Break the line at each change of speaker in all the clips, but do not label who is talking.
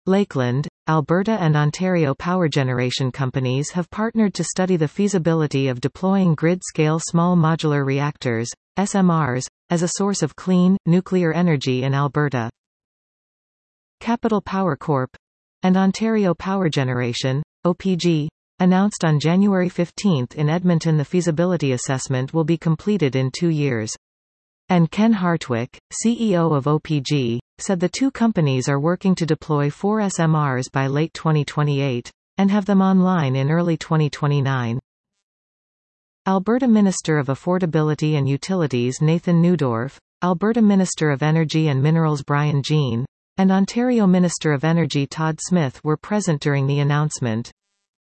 Lakeland, Alberta and Ontario power generation companies have partnered to study the feasibility of deploying grid-scale small modular reactors, SMRs, as a source of clean, nuclear energy in Alberta. Capital Power Corp. and Ontario Power Generation, OPG, announced on January 15 in Edmonton the feasibility assessment will be completed in 2 years. And Ken Hartwick, CEO of OPG, said the two companies are working to deploy 4 SMRs by late 2028, and have them online in early 2029. Alberta Minister of Affordability and Utilities Nathan Neudorf, Alberta Minister of Energy and Minerals Brian Jean, and Ontario Minister of Energy Todd Smith were present during the announcement.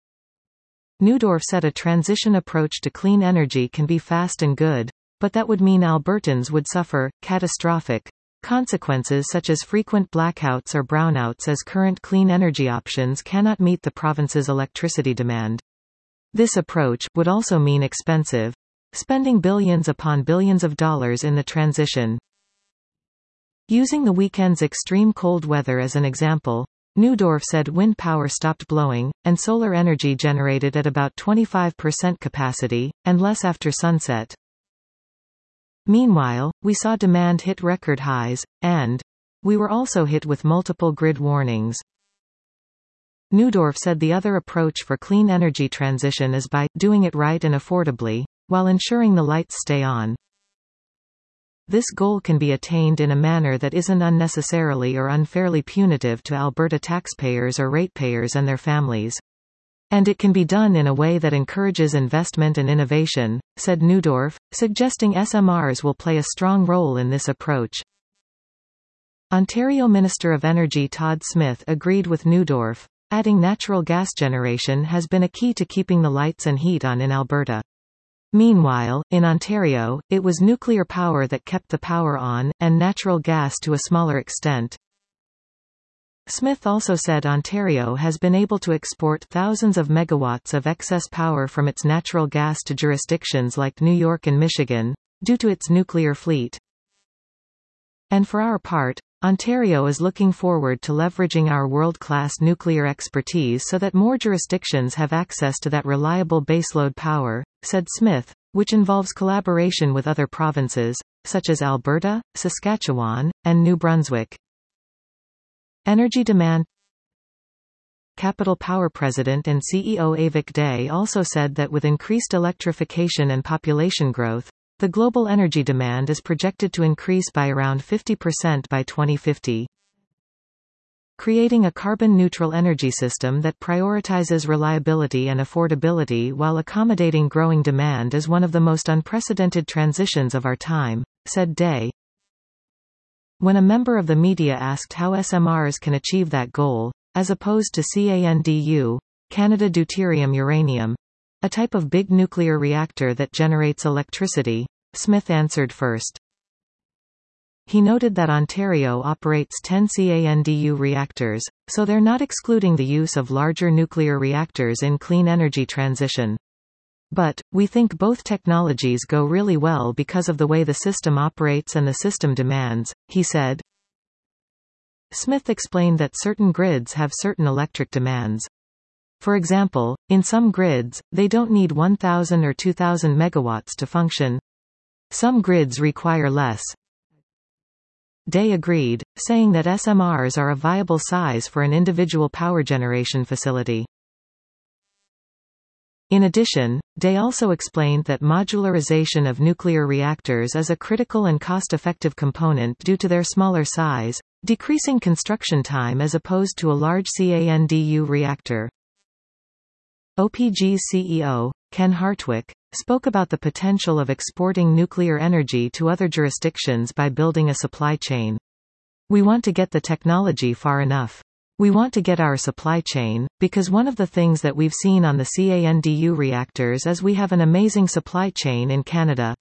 Neudorf said a transition approach to clean energy can be fast and good, but that would mean Albertans would suffer catastrophic consequences such as frequent blackouts or brownouts as current clean energy options cannot meet the province's electricity demand. This approach would also mean expensive spending billions upon billions of dollars in the transition. Using the weekend's extreme cold weather as an example, Neudorf said wind power stopped blowing, and solar energy generated at about 25% capacity, and less after sunset. Meanwhile, we saw demand hit record highs, and we were also hit with multiple grid warnings. Neudorf said the other approach for clean energy transition is by doing it right and affordably, while ensuring the lights stay on. This goal can be attained in a manner that isn't unnecessarily or unfairly punitive to Alberta taxpayers or ratepayers and their families. And it can be done in a way that encourages investment and innovation, said Neudorf, suggesting SMRs will play a strong role in this approach. Ontario Minister of Energy Todd Smith agreed with Neudorf, adding natural gas generation has been a key to keeping the lights and heat on in Alberta. Meanwhile, in Ontario, it was nuclear power that kept the power on, and natural gas to a smaller extent. Smith also said Ontario has been able to export thousands of megawatts of excess power from its natural gas to jurisdictions like New York and Michigan, due to its nuclear fleet. And for our part, Ontario is looking forward to leveraging our world-class nuclear expertise so that more jurisdictions have access to that reliable baseload power, said Smith, which involves collaboration with other provinces, such as Alberta, Saskatchewan, and New Brunswick. Energy demand. Capital Power President and CEO Avik Dey also said that with increased electrification and population growth, the global energy demand is projected to increase by around 50% by 2050. Creating a carbon-neutral energy system that prioritizes reliability and affordability while accommodating growing demand is one of the most unprecedented transitions of our time, said Dey. When a member of the media asked how SMRs can achieve that goal, as opposed to CANDU, Canada Deuterium Uranium, a type of big nuclear reactor that generates electricity, Smith answered first. He noted that Ontario operates 10 CANDU reactors, so they're not excluding the use of larger nuclear reactors in clean energy transition. But, we think both technologies go really well because of the way the system operates and the system demands, he said. Smith explained that certain grids have certain electric demands. For example, in some grids, they don't need 1,000 or 2,000 megawatts to function. Some grids require less. Dey agreed, saying that SMRs are a viable size for an individual power generation facility. In addition, Dey also explained that modularization of nuclear reactors is a critical and cost-effective component due to their smaller size, decreasing construction time as opposed to a large CANDU reactor. OPG's CEO, Ken Hartwick, spoke about the potential of exporting nuclear energy to other jurisdictions by building a supply chain. We want to get the technology far enough. We want to get our supply chain, because one of the things that we've seen on the CANDU reactors is we have an amazing supply chain in Canada.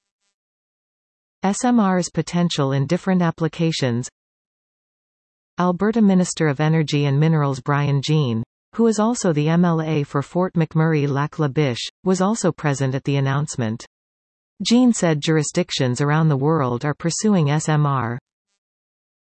SMR's potential in different applications. Alberta Minister of Energy and Minerals Brian Jean, who is also the MLA for Fort McMurray-Lac La Biche, was also present at the announcement. Jean said jurisdictions around the world are pursuing SMR.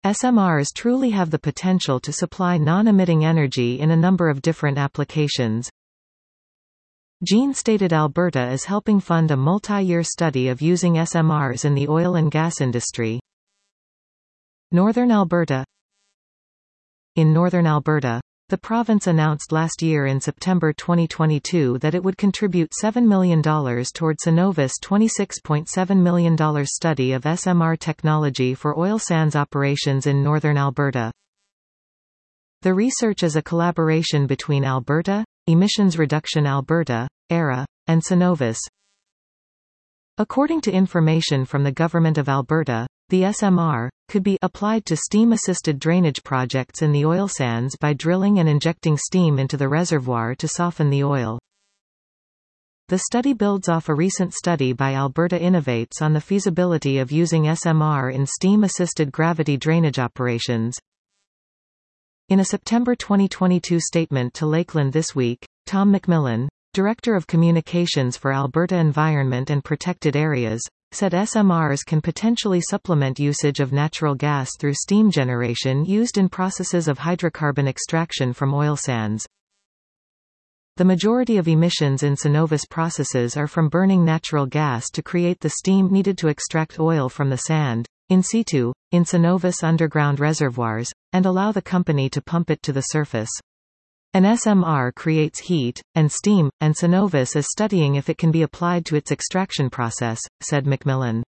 SMRs truly have the potential to supply non-emitting energy in a number of different applications. Jean stated Alberta is helping fund a multi-year study of using SMRs in the oil and gas industry. Northern Alberta. In Northern Alberta, the province announced last year in September 2022 that it would contribute $7 million toward Cenovus' $26.7 million study of SMR technology for oil sands operations in Northern Alberta. The research is a collaboration between Alberta, Emissions Reduction Alberta, ERA, and Cenovus. According to information from the Government of Alberta, the SMR could be applied to steam-assisted drainage projects in the oil sands by drilling and injecting steam into the reservoir to soften the oil. The study builds off a recent study by Alberta Innovates on the feasibility of using SMR in steam-assisted gravity drainage operations. In a September 2022 statement to Lakeland This Week, Tom McMillan, Director of Communications for Alberta Environment and Protected Areas, said SMRs can potentially supplement usage of natural gas through steam generation used in processes of hydrocarbon extraction from oil sands. The majority of emissions in Cenovus processes are from burning natural gas to create the steam needed to extract oil from the sand, in situ, in Cenovus underground reservoirs, and allow the company to pump it to the surface. An SMR creates heat, and steam, and Cenovus is studying if it can be applied to its extraction process, said McMillan.